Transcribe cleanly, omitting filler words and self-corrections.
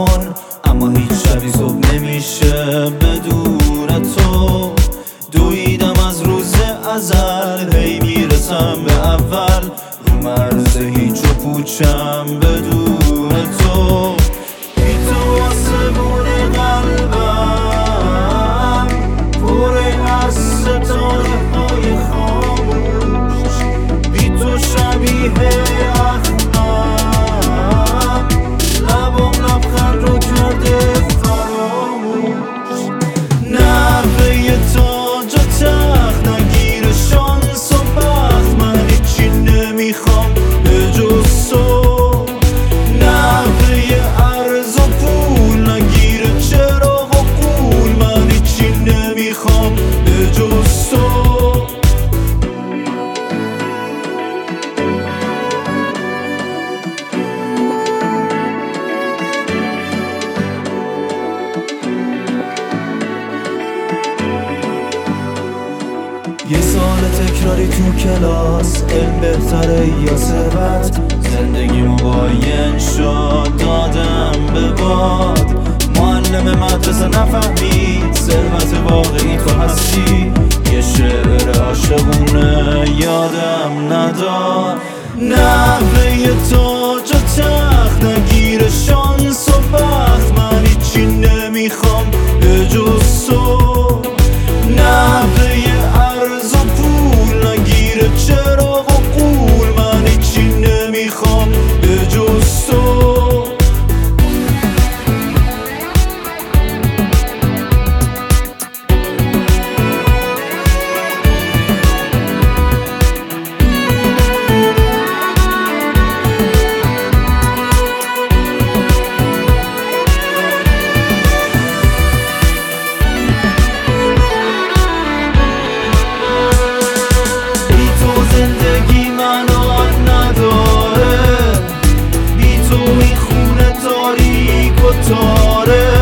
کن، اما هیچ شبی صبح نمیشه بدون تو. دویدم از روز ازل، هی میرسم به اول، رو مرز هیچ و پوچم بدون تو. بی تو آسمون قلبم پره از ستاره های خاموش، بی تو شبیه اخمم، لبم لبخند رو کرده فراموش. نحوه تاج و تخت نگیر شانس و بخت، من هیچی نمیخوام به جز تو. نحوه عرض و پول نگیر چراغ و قول، من هیچی نمیخوام به جز تو. یه سال تکراری تو کلاس، علم بهتره یا ثروت؟ زندگیمو باین شد دادم به باد. معلم مدرسه نفهمید ثروت واقعی تو هستی، یه شعر عاشقونه یادم نداد. نحوه تاج و تخت نگیر شانس و بخت، من هیچی نمیخوام به جز تو. نحوه عرض و پول نگیر چراغ و قول، من هیچی نمیخوام به جز تو. زندگی منو نداره، بی تو این خونه تاریک و تاره.